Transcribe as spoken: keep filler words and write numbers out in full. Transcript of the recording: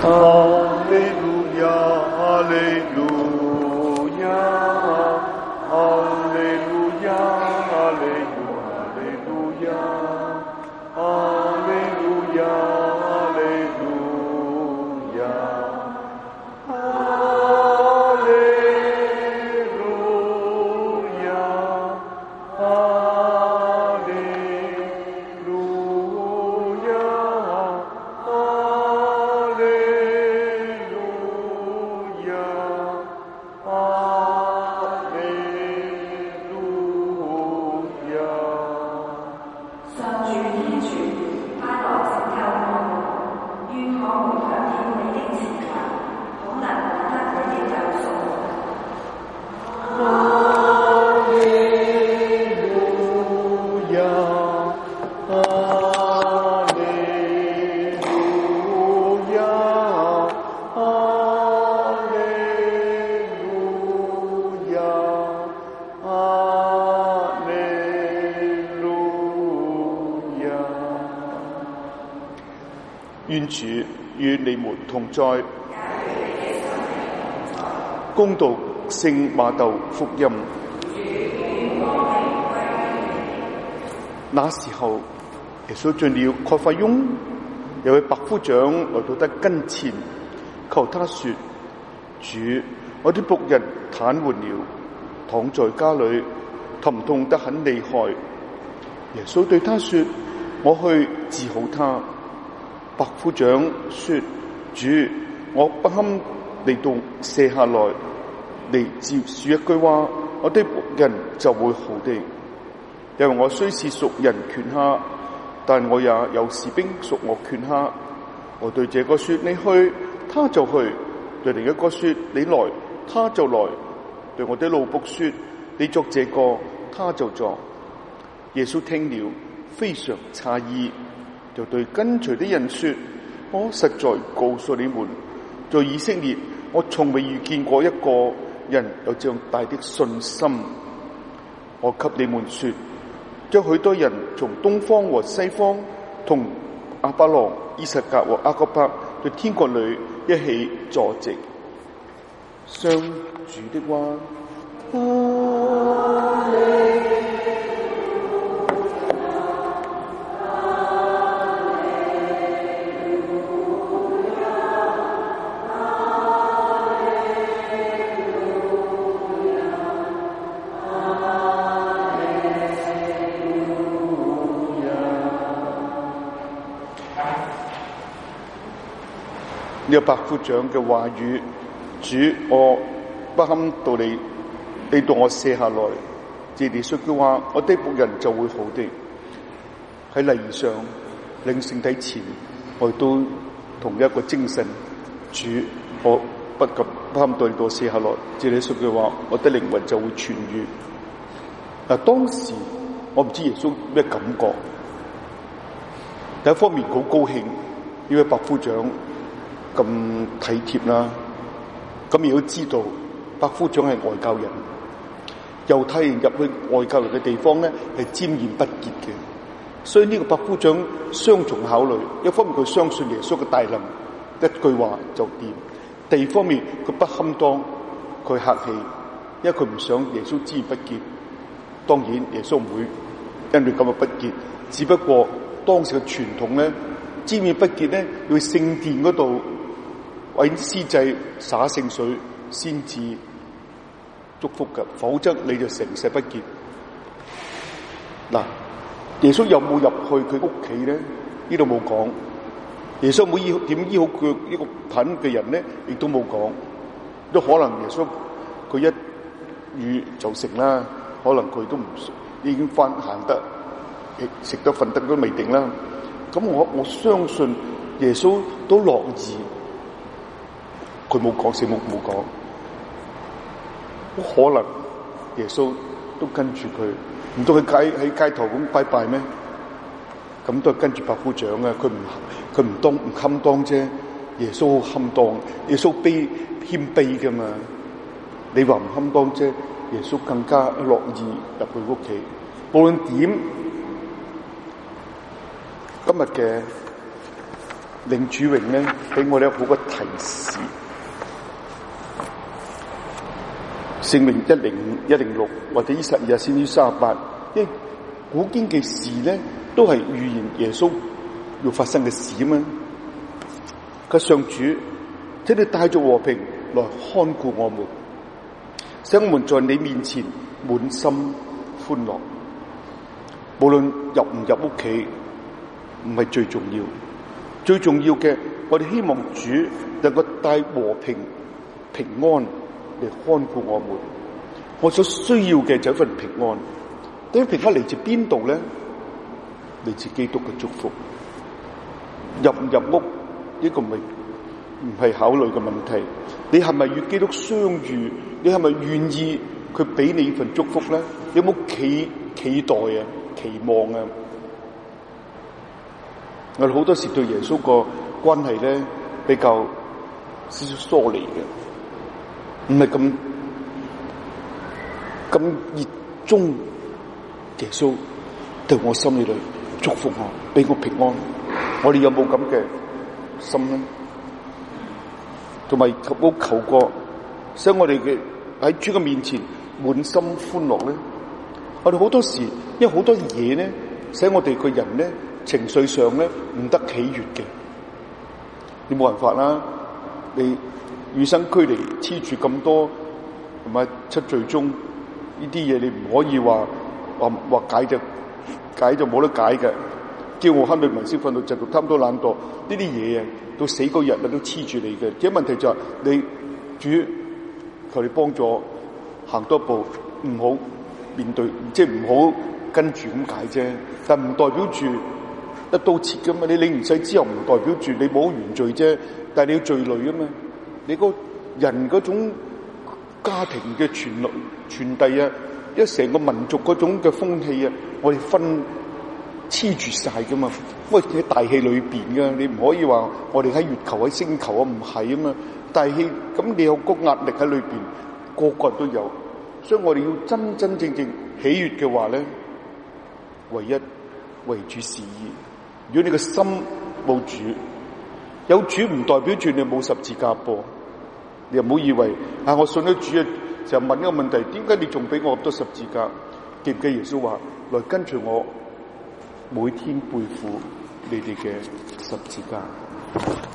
哈利路亞，哈利路亞，哈利路亞，哈利路亞，哈利路亞，哈利路亞，哈利路亞，哈利路亞，哈利路亞，哈利路亞。 上主天主，快來拯救我們！願我們響應你的慈求，好能獲得你的救贖。 哈利路亞，哈利路亞，哈利路亞，哈利路亞。願主與你們同在。恭讀聖馬竇福音。那時候，耶穌進了蓋法雍，有位百夫長來到他跟前，求他說：主，我的僕人癱瘓了，躺在家裏，疼痛得很厲害。耶穌對他說：我去治好他。百夫長說：主，我不堪你到舍下來，你只說一句話，我的僕人就會好的。因為我雖是屬人權下，但我也有士兵屬我權下。我對這個說你去，他就去；對另一個說你來，他就來；對我的奴僕說你作這個，他就作。耶穌聽了非常詫異，就對跟隨的人說：我實在告訴你們，在以色列我從未遇見過一個人有這樣大的信心。我給你們說，將許多人從東方和西方，同亞巴郎、依撒格和雅各伯，在天國裏一起坐席。上主的話。哈利呢個百夫長嘅話語，主，我不堪到你，你到我舍下來，這裡說句話，我的僕人就會好的。喺禮儀上領聖體前，我亦都同一個精神，主，我不敢不堪到你到我舍下來，這裡說句話，我的靈魂就會痊愈。嗱，當時我唔知耶穌咩感覺，第一方面好高興，呢位百夫長咁體貼啦，咁亦都知道百夫長係外教人，猶太人入去外教人嘅地方咧係沾染不潔嘅，所以呢個百夫長雙重考慮，一方面佢相信耶穌嘅大能，一句話就掂；第二方面佢不堪當，佢客氣，因為佢唔想耶穌沾染不潔。當然耶穌唔會因為咁嘅不潔，只不過當時嘅傳統咧，沾染不潔咧要去聖殿嗰度為司祭灑聖水先至祝福嘅，否則你就成世不潔。嗱，耶穌有冇入去佢屋企咧？呢度冇講。耶穌冇醫點醫好佢呢個貧嘅人咧，亦都冇講。都可能耶穌佢一語就成啦。可能佢都唔已經翻行得，食得瞓得都未定啦。咁我我相信耶穌都樂意，佢冇講，聖母冇講，可能耶穌都跟住佢，唔通佢街喺街頭咁拜拜咩？咁都係跟住百夫長啊！佢唔佢唔當唔堪當啫，耶穌好堪當，耶穌卑謙卑噶嘛？你話唔堪當啫？耶穌更加樂意入去屋企，無論點，今日嘅領主榮咧，俾我哋好個提示。聖靈一零五、一零六或者呢十二日先至三十八，因為古經嘅事咧，都係預言耶穌要發生嘅事啊嘛。佢上主，請你帶着和平來看顧我們，使我們在你面前滿心歡樂。無論入唔入屋企，唔係最重要，最重要嘅，我哋希望主能夠帶和平、平安嚟看顧我們。我所需要嘅就係一份平安。呢份平安嚟自邊度咧？嚟自基督嘅祝福。入唔入屋呢個唔係唔係考慮嘅問題。你係咪與基督相遇？你係咪願意佢俾你份祝福咧？有冇期期待啊？期望啊！我哋好多時對耶穌個關係咧比較少少疏離嘅，唔係咁咁熱衷耶穌對我心裏祝福我，俾我平安。我哋有冇咁嘅心咧？同埋求冇求過，使我哋嘅喺主嘅面前滿心歡樂咧？我哋好多時，因為好多嘢咧，使我哋個人咧情緒上咧唔得喜悅嘅。你冇辦法啦，你與生俱嚟黐住咁多同埋七罪宗呢啲嘢，你唔可以話話話解就解就冇得解嘅。叫我慳女文先瞓到直到貪多懶惰呢啲嘢啊，到死嗰日啊都黐住你嘅。只問題就係、是、你主求你幫助行多一步，唔好面對，即係唔好跟住咁解啫。但唔代表住一刀切噶嘛。你領完洗之後唔代表住你冇原罪啫，但係你要罪累啊嘛。你個人嗰種家庭嘅傳錄傳遞啊，一成個民族嗰種嘅風氣啊，我哋分黐住晒噶嘛。喂，喺大氣裏邊噶，你唔可以話我哋喺月球喺星球啊，唔係啊嘛。大氣咁你有個壓力喺裏邊，個個人都有。所以我哋要真真正正喜悅嘅話咧，唯一為主事意。如果你個心冇主，有主唔代表住你冇十字架噃。你又唔好以為啊，我信咗主啊，就問一個問題：點解你仲俾我咁多十字架？記唔記耶穌話：來跟隨我，每天背負你哋嘅十字架。